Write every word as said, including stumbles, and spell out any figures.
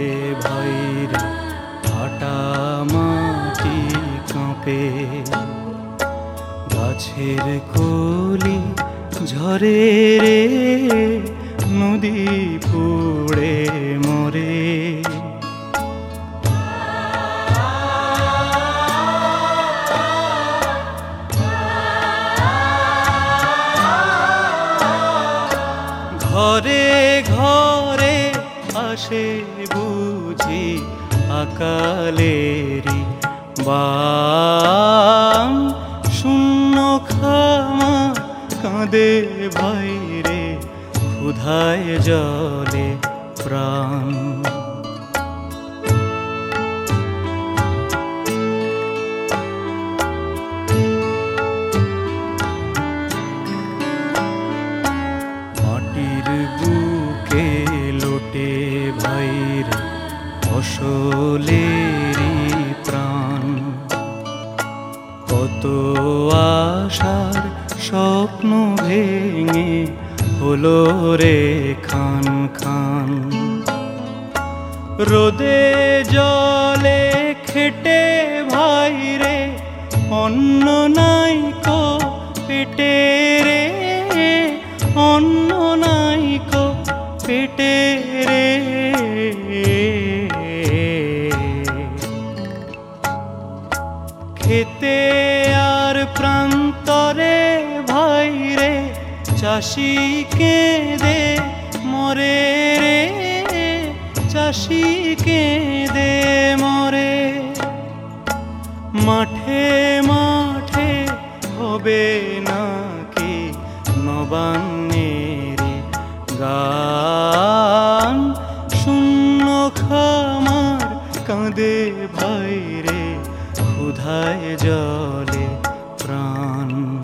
ভাইরে ফাটা মাটি কাঁপে, গাছের কলি ঝরে রে নদী পুড়ে মরে। ঘরে ঘরে আসে বুঝি আকালেরি বান, শূন্য খামা কাঁদে ভাইরে ক্ষুধায় জলে প্রাণ। মাটির বুকে লোটে ভাইরে ফসলেরই প্রাণ, কত আশার স্বপ্ন ভেঙে হলো রে খান খান। রোদে জলে খেটে ভাইরে অন্ন নাই কো পেটে রে, অন্ন নাই কো পেটে রে। খেতে আর প্রান্তরে ভাইরে চাষি কেঁদে মরে রে, চাষি কেঁদে মরে। মাঠে মাঠে হবে নাকি নবান্নের গান, শূন্য খামার কাঁদে ভাইরে ক্ষুধায় জলে প্রাণ।